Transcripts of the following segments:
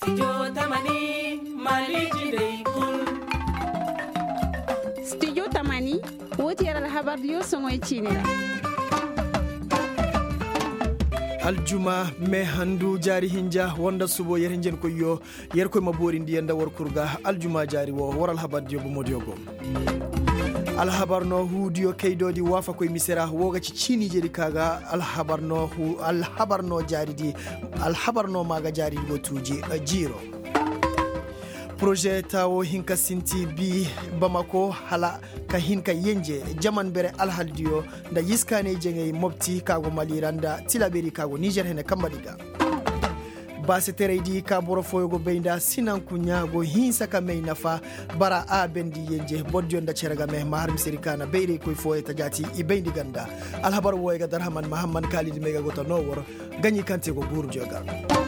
Studio Tamani wotiyar alhabar yo songoy chinira aljuma me handu jari hinja wonda subo yer hinjen ko yo yer ko mabori ndi yanda wor kurga aljuma jari wo waral habad jobo modiogo alhabarno hudiyo keydodi wafa koy misera woga ci cini jeri kaga alhabarno jari di alhabarno maga jari go tuji jiro projet tawo hinka sinti bi bamako hala ka hinka yenje jaman bere alhaldiyo nda yiskane jengey mobti kago maliranda tilaberi kago niger hene kambadiga base tereydi ka boro foyogo beyda sinan kunyago hinsa ka mey nafa bara a bendi yenje bodjonda cerega me mahar misiri kana beyre koy foye tajati i beydi ganda alhabar woyga darhaman mahamman kalidi mega gota nowor ganyi kante go buru joga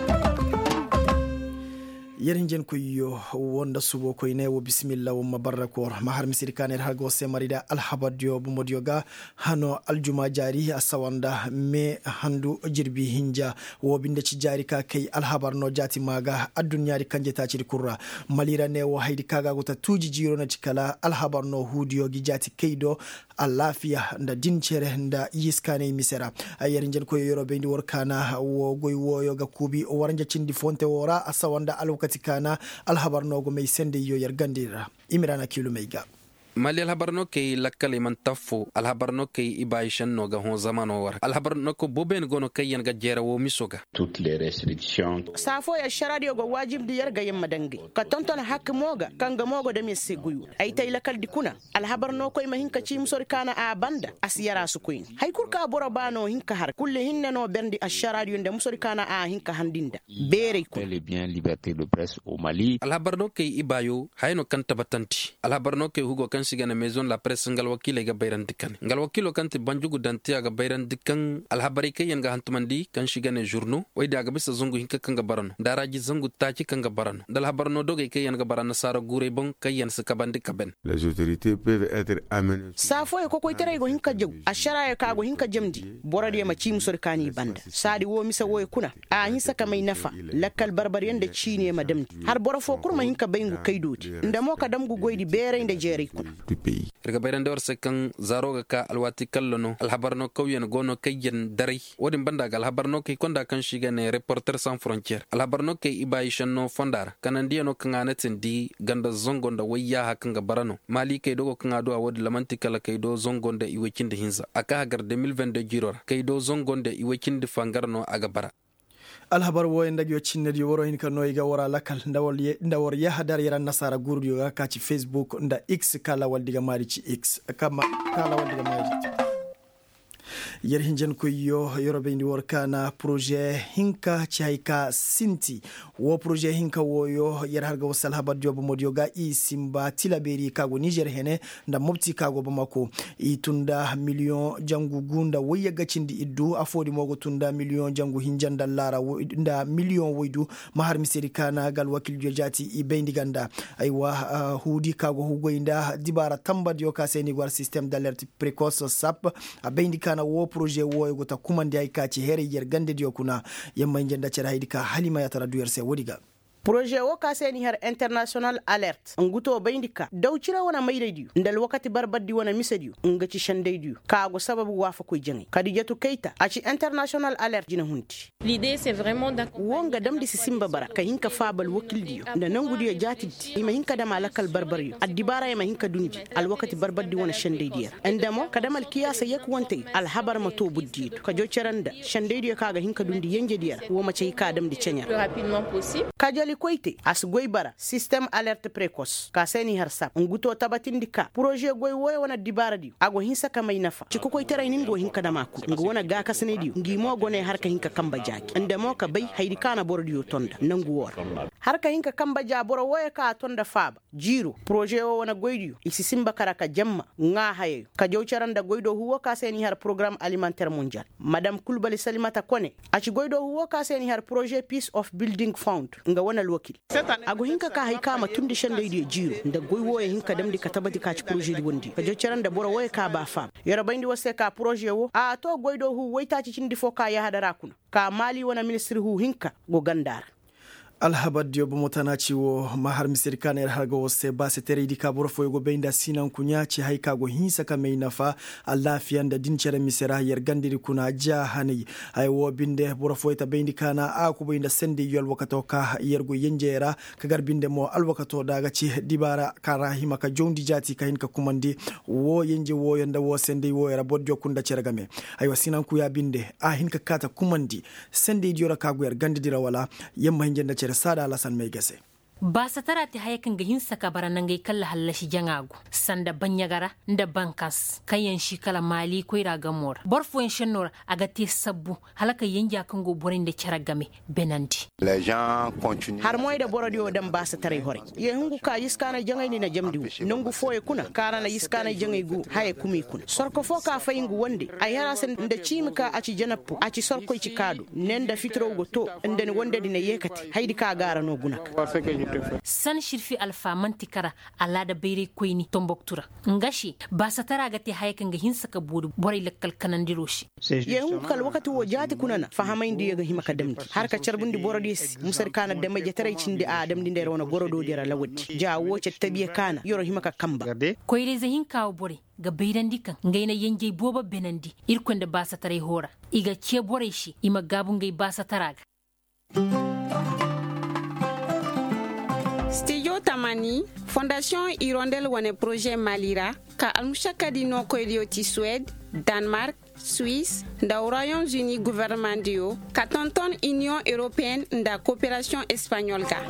yerinjen ko yo wonda subo ko newo bismillah wa barakor mahar misiri kaner hago se marida alhabadio bu modioga hano aljuma jari asawanda me handu jirbi hinja wo binde ci jari ka kay alhabarno jati maga addunyari kanje ta ci kurra malira newo haydi kaga gota tuji jiro na cikala alhabarno hudio gi jati kaydo alafiya nda dincere nda yiskane misera yerinjen ko yoro bendi workana wo goy woyo ga kubi o waranja cindi fonte wora asawanda alwakati kana alhabarnogo may sende yo yargandira imirana kilo meyga mali alhabarno ke lakkale man tafo alhabarno ke ibaishan no ga hon zamano war alhabarno ko boben gono kayen ga jera wo misoga toutes les restrictions safo ya sharadio go wajib di yarga yamma dangi ka tonton hak moga kanga mogo de messe guyu ay tay lakal dikuna alhabarno ko mahinka ci musor kana a banda asiyara su kuin hay kurka borobano hinka har kulle hinne no berndi asharadio de musor kana a hinka handinda bere ko les biens liberté de presse au Mali alhabarno ke ibayo hayno kan tabatanti alhabarno ke hugo kan sigana maison la presse ngal wakile ga bayran dikkan ngal wakilo kanti banjugu danti ga bayran dikkan alhabari kay nga hantumandi kan shigane journaux way daga bisa zungu hinka kanga barano daraji zungu taci kanga barano dal habarno doge kay nga barana sara gure bon kay se kabandi kaben les autorités peuvent être amenées safo ko koy tere go hinka jog ashara ka go hinka jamdi borade ma ci musor kani banda sadi wo misa wo kuna a hinsa kamay nafa lakkal barbariyan da cine madamdi har borofo kurma hinka bayngu kaydoti ndamo ka damgu goydi bere inde jeri kuna du pays. Daga bayran da warsa kan zaroga ka alwati kallono alhabarno kauyen gono kayyen dare wodin banda ga alhabarno kay konda kan shiga ne Reporters sans frontières alhabarno kay ibayishan no fondar kanandiya no kan anatin di ganda zongonda wayya hakan ga barano mali kay dogo kan ado wodi lamanti kala kay do zongonda iwekin da hinza aka hagar 2022 jiror kay do zongonda iwekin da fangarno aga bara alhabar woy ndagyo cinnedi woro hin kan noyga wora lakal ndawor yahadar yaran nasara gurdiyo ga kaci Facebook nda X kala waldiga mari ci X kama kala waldiga mari yer hinjen ko yo yorobe ndi workana projet hinka chaika sinti wo projet hinka woyo yer harga wasal habad jobo modioga i simba tilaberi kago Niger hene nda mobti kago bamako i tunda million jangu gunda woya gacindi iddu afodi mogo tunda million jangu hinjanda lara nda million woydu mahar miseri kana gal wakil jojati i bendi ganda aywa hudi kago hugoinda dibara tambad yo ka seni war système d'alerte précoce SAP a bendi kana wo projet wo gota kumandi ay kaci here yer gande dio kuna yamma njenda cara haydika halima ya tara duerse wodiga projet wo ka seni har international alert nguto bayndika dawcira wona mayreediyo ndal wakati barbaddi wona misediyo ngaci shandeydiyo kaago sababu wafa koy jangi kadijatu keita aci international alert jina hunti l'idée c'est vraiment wonga damdi si simba bara ka hinka fabal wakildiyo nda nangudiyo jatiddi ima hinka dama lakal barbariyo addibara ima hinka dunji al wakati barbaddi wona shandeydiyo endamo kadamal kiyasa yak wonte al habar ma to buddido ka joceranda shandeydiyo kaaga hinka dundi yenjediya wo ma cey ka damdi cenya rapidement possible kajali koyte as goy bara système alerte précoce ka seni har sap nguto tabatindika projet goy woy wona dibara di ago hinsa kamay nafa ci ko koy tere ningo hinka dama ku ngo wona ga kasne di ngi mo gone harka hinka kamba jaki ande mo ka bay haydi kana bordiyo tonda nangu wor harka hinka kamba ja boro woy ka tonda faba jiro projet o wona goydiyo isi simba karaka jamma nga haye ka jowcaranda goydo huwo ka seni har programme alimentaire mondial madame Kulbali Salimata Kone aci goydo huwo ka seni har projet peace of building fund nga wona wakil ago hinka ka hay kama tundi shande di jiro nda goy woye hinka damdi ka tabati ka ci projet di wondi ka joccaran da boro woye ka ba fam yara bandi wose ka projet wo a to goydo hu woyta ci cindi fo ka ya hadara kuna ka mali wona ministre hu hinka go gandara alhabad yo bomotana ciwo mahar misirkana yar harga wose ba se tere dika borfo go beinda sinan kunya ci haika go hinsa ka mai nafa allafiyan da dincere misira yar gandiri kuna ja hani ay wo binde borfo ta beindi kana a ku beinda sende yol wakato ka yar go yenjera ka garbinde mo alwakato daga ci dibara karahima ka jondi jati ka hinka kumandi wo yenje wo yanda wo sende wo yara bodjo kunda ceragame ay wasinan ku ya binde a hinka kata kumandi sende yora ka go yar gandidira wala yamma hinjenda sada alasan mai gase ba sa tara ta hayakan ga hinsa ka baranan gai kalla hallashi jangago sanda banyagara da bankas kayan shi kala mali ko ira gamor borfo en shenor aga te sabbu halaka yanja kan go borin da cara game benandi les gens continuent har moy da borodio dan ba sa tare hore ye hungu ka yiskana jangai ni na jamdi nungu foye kuna kana na yiskana jangai gu haye kumi kuna sorko fo ka fayingu wonde ay yara sen da cimika a ci janappu a ci sorko ci kadu nen da fitro go to nden wonde dina yekati haydi ka gara no gunak san shirfi alfa mantikara ala da bayre koyni tomboktura ngashi ba satara ga te haykan ga hinsa ka bodu boray lakkal kanandiro shi ye hun kal wakati wo jati kunana fahamay ndi ga himaka damdi har ka carbundi borodis musar kana da mai jatarai cinde adam din da wona gorodo dira lawati jawo ce tabiye kana yoro himaka kamba koyre zahin kawo bore ga bayrandi kan ngaina yenjey boba benandi irkonde ba satare hora iga ce boray shi ima gabun ngay ba satara ga Studio Tamani, Fondation Hirondelle wane projet Malira, ka almushaka di no koylioti Suède, Danemark, Suisse, nda Royaumes-Unis gouvernement dio, ka tonton Union Européenne nda coopération espagnole ka.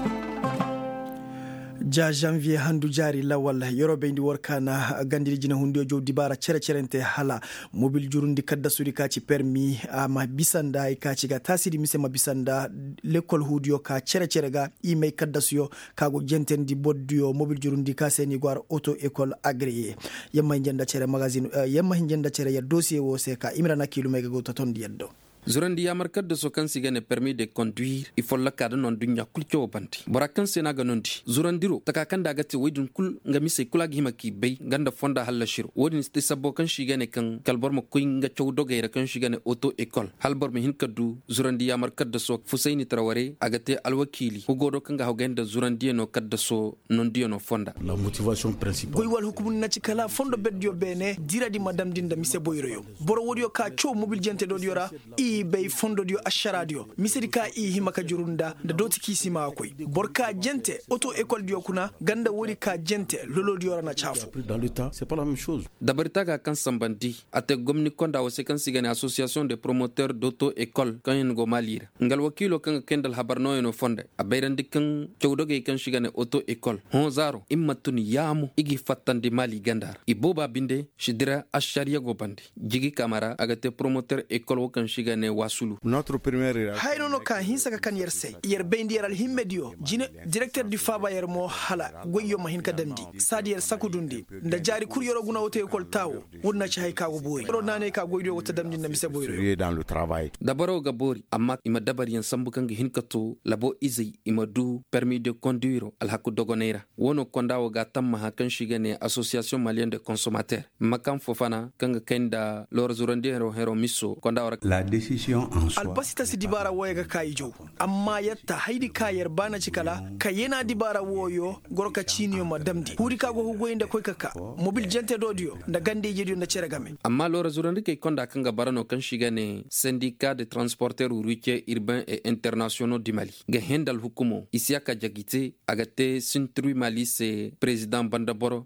ja janvier handu jari lawal yorobe ndi workana gandiri jina hundio jow dibara cerente hala mobil jurundi kadda suri kaci permis ama bisanda e kaci ga tasiri mise ma bisanda l'école hudio ka cere ga email kadda suyo kago jentendi bodduyo mobil jurundi ka seni gwar auto école agréé yamma jenda cere magazine yamma jenda cere ya dossier wo se ka imrana kilomètre go toton yeddo zurandi ya markar da sokan siga ne permis de conduire il faut la kada non dunya kulcho banti borakan sena ga nondi zurandiro takakan da gati waydun kul nga mise kula gi maki bay ganda fonda halla shiro wodin sti sabbo kan shiga ne kan kalbor mo kuin nga chow dogay kan shiga ne auto école halbor mi hin kaddu zurandi ya markar da sok Fusaini Traoré agate alwakili hugodo kan ga hogenda zurandi no kadda so non dio no fonda la motivation principale goy wal hukumun na cikala fondo beddio bene diradi madam dinda mise boyroyo boro wodio ka chow mobil jente do diora bay fondo dio asharadio misiri ka i himaka jurunda da doti kisima akoy borka jente auto école dio kuna ganda wori ka jente lolo dio na chafu dans le temps c'est pas la même chose dabarta ga kan sambandi ate gomni konda o sekan sigane association de promoteurs d'auto école kan go malira ngal wakilo kan kendal habarno no fonde abayran dikkan cewdoge kan sigane auto école hon zaro immatuni yamu igi fattandi mali gandar iboba binde shidira ashariya go bandi jigi kamara agate promoteur école kan sigane wasulu notre première hayno no ka hinsa kan yerse yer bendi yeral himmedio jine directeur du faba yer mo hala goyyo mahin ka damdi sadi yer sakudundi nda jari kuryoro guna wote école tawo wonna ci hay kago boy ro nane ka goydo wota damdi na mise boyro dans le travail dabaro gabori amma ima dabar yan sambu kan hin kato labo izi ima du permis de conduire al hakku dogonera wono kondawo ga tamma hakan shigane association malienne de consommateurs makam fofana kan kenda lor zurandero hero misso kondawo la décision en soi albasita si dibara woye ga kayijo amma yatta haidi kayar bana cikala kayena dibara woyo gorka ciniyo madamdi huri kago hugoyinde koy kaka mobil jente dodio da gande jedio na cere game amma lor zurandike konda kan ga barano kan shigane syndicat de transporteurs routiers urbains et internationaux du Mali ga hendal hukumo isiaka jagite agate sintru Mali se président Bandaboro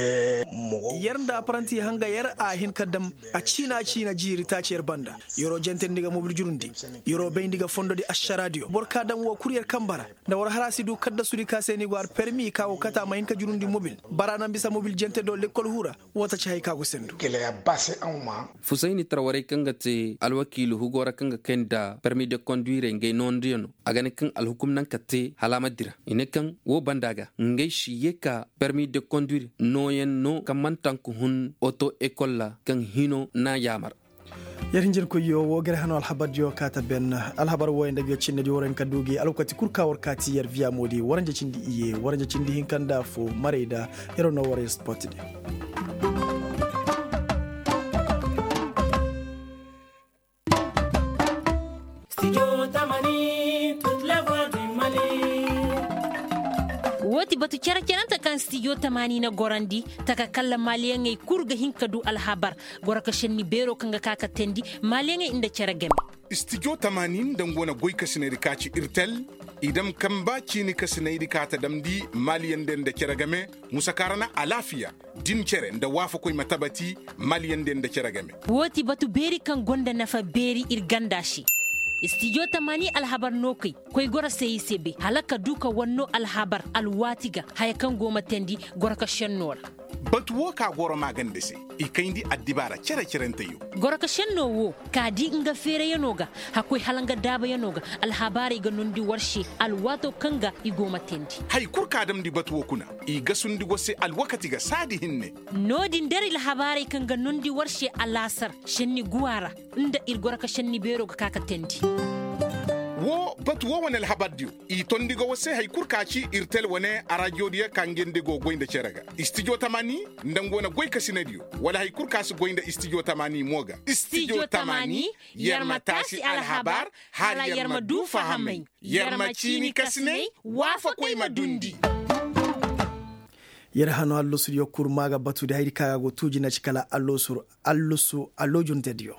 yarda apprenti hanga yar a hin kadam a cina jiri ta cer banda yoro jente ndiga mobil jurundi yoro be ndiga fondo di asharadio borka dam wo courrier kambara da war harasi du kadda suri ka seni gwar permis ka o kata mayin ka jurundi mobil barana bisa mobil jente do l'école hura wota ci hay ka go sendu Fusaini Traoré kangate alwakilu hugora kanga kenda permis de conduire ngay non diono agane kan alhukum nan katte halama dira ine kan wo bandaga ngay shiye ka permis de conduire noyen no kamantan ko hun auto école la kan hino na yamar yarinjir ko yo wo gere hano alhabad yo kata ben alhabar wo ende yo cinne di woren kadugi alukati kurka warkati yer via modi waranje cindi iye waranje cindi hinkanda fo mareda yero no wore spot de Studio Tamani, toute la voix du Mali. batu ta kan studio tamani na gorandi taka kala maliyan ai kurga hinka du alhabar goraka shenni bero kanga kaka tendi maliyan inda ceragem studio tamanin dangona goyka sinari kaci irtel idan kan baci ni ka sinari kata damdi maliyan den da ceragame musakarana alafiya din cere da wafa koy matabati maliyan den da ceragame woti batu beri kan gonda nafa beri irgandashi studio tamani alhabar nokai koi gora sai sebe halaka duka wanno alhabar alwatiga hayakan goma tendi goraka shennora batu wo ka goro magande se ikaindi addibara cere yo goraka shenno wo kadi inga fere yanoga hakoi halanga daba yanoga alhabari ga nundi warshe alwato kanga igoma tendi hay kurka dam di batu wo kuna iga sundi wose alwakati ga sadi hinne nodin dari alhabari kanga nundi warshe alasar shenni guwara inda irgoraka shenni bero ga kaka tendi wo batu wo wonel habaddiu I tondigo wose hay kurkaci irtel wone a radio dia kangende go goynde cerega studio tamani ndangona goy kasinadiu wala hay kurkasi goynde studio tamani moga studio tamani yarma tasi alhabar hala yarma du fahamai yarma chini kasne wafa koy madundi yere hano allusur yokkur maga batude haydi kaga go tujina cikala allojuntedio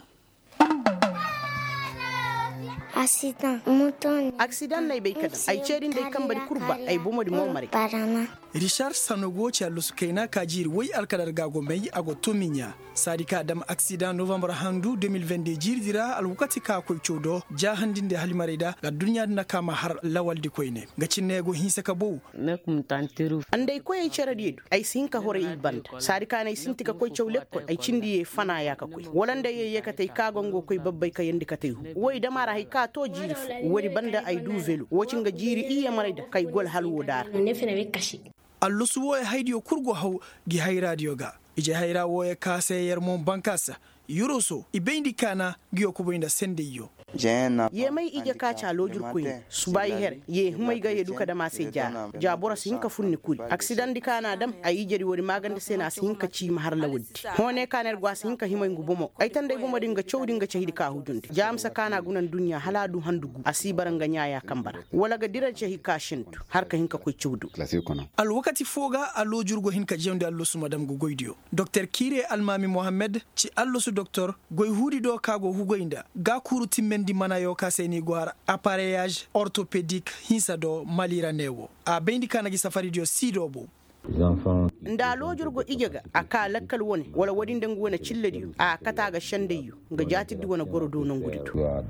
accident nay beykada ay cerin day kambari kurba ay bomodi momare Richard Sanogo ci allusu kaina kajiri way alkadar gago mai ago tominya sadika dam accident November handu 2022 jirdira alwukati ka koy chodo jahandinde halimarida ga dunya na kama har lawaldi koyne ga cinnego hinsa ka bow nakum tantiru anday koy ay ceradidu ay sinka hore iband sadika nay sintika koy chowlekko ay cindi fana yaka koy walanda yekatay kagongo koy babbay kayandi katay way damara hay ka to jiri wori banda ay du velo wocinga jiri iya marayda kay gol halwo dar allusu woye haydiyo kurgo haw gi hay radio ga ije hayra woye kase yermon bankasa yuroso ibendi kana giyo kuboinda sendeyo ye mai ije ka chalo jurkuyi subai her ye humai ga yeduka da mase ja bora sinka funni kuri accident di kana dam ayi jeri wori magande sena sinka ci mahar lawudi hone kaner gwa sinka himai ngubomo ay tande bomo dinga chowdi nga chehidi ka hudunde jamsa kana gunan dunya haladu handugu asibaranga nyaaya kambara wala ga diral chehi ka shintu har ka hinka koy chowdu al wakati foga allo jurgo hinka jewde allo su madam go goydio Dr Kire Almami Mohammed ci allo su docteur goy hudi do kago hugoinda ga kuru timmendi mana yo kaseni gwar appareillage orthopédique hinsado malira newo a bendi kana gi safari dio sidobo nda lojurgo ijega aka lakkal woni wala wadinde ngona cilledi a kataga shandeyu nga jatidi wona gorodo non guditu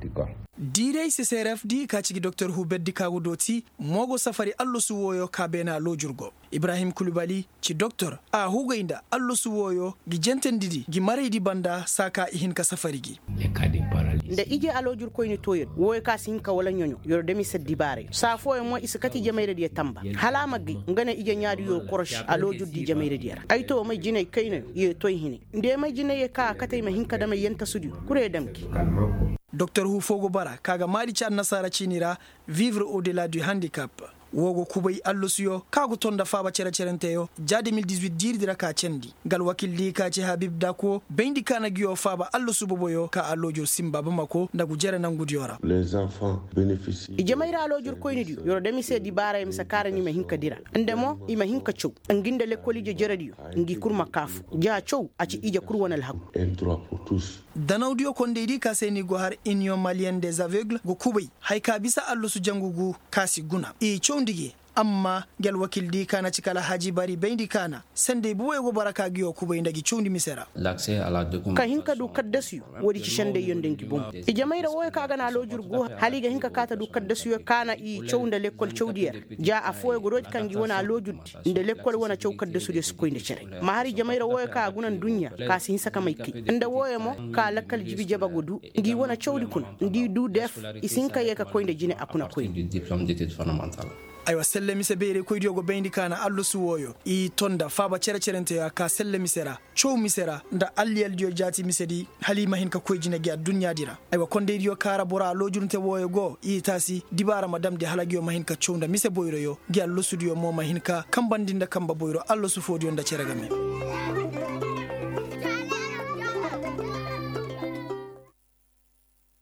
direy CCRF di kacigi Dr Hubeddi kago doti mogo safari allo suwoyo kabena lojurgo Ibrahim Kulubali ci docteur a hugoinda allo suwoyo gi jentendidi gi maridi banda saka ihinka safari gi nda ije alojur koyni toyed woy ka sinka wala nyonyo yor demi seddi bare sa fo e mo iskati jamayre di tamba halama gi ngana ije nyaadi yo korosh alojur di jamayre di ay to may jine kayne ye toy hini nde may jine ye ka katay ma hinka dama yenta sudi kure damki Dr Hufogo Bara kaga mari ci annasara cinira vivre au-delà du handicap wogo kubay allusuyo kago tonda faba cerenteyo ja 2018 jirdira ka cendi gal wakildi ka ci Habib Dako bendi kana giyo faba allusu boboyo ka allojo simba bamako ndagu jere nangudiyora les enfants bénéficient ijamayra alojur koynidiyo yoro demi se di bara mi sakarani ma hinka dira ndemo ima hinka chow nginde le kolije jerediyo ngi kurma kafu ja chow aci ija kurwanal hagu un droit pour tous danawdiyo kondedi ka seni go har Union Malienne des Aveugles go kubay hay ka bisa allusu jangugu kasi guna e chondigi amma gel wakildi kana cikala haji bari bendi kana sende buwe go baraka giyo kubay ndagi chondi misera l'accès à la documentation ka hinka du kaddasu wodi ci shande yonden ki bom e jamayra woy ka gana lojur go haliga hinka kata du kaddasu kana i chowda lekkol chowdiyer ja a foy go rodi kangi wona lojuddi nde lekkol wona chow kaddasu de skoynde cere ma hari jamayra woy ka gunan dunya ka sin saka mayki nde woy mo ka lakkal jibi jabago du ngi wona chowdi kun ndi du def isinka yeka koynde jine akuna koynde diplôme d'études fondamentales aywa selle mise beere koydiyogo bendi kana allo suwoyo i tonda faba cerente ka selle misera chow misera nda alliyel dio jati misedi halima hin ka koyjine gi dunya dira aywa konde dio kara bora lojurunte woyo go i tasi dibara madam de halagio mahin ka chowda mise boyro yo gi allo studio mo mahin ka kambandinda kamba boyro allo sufodi onda cerega men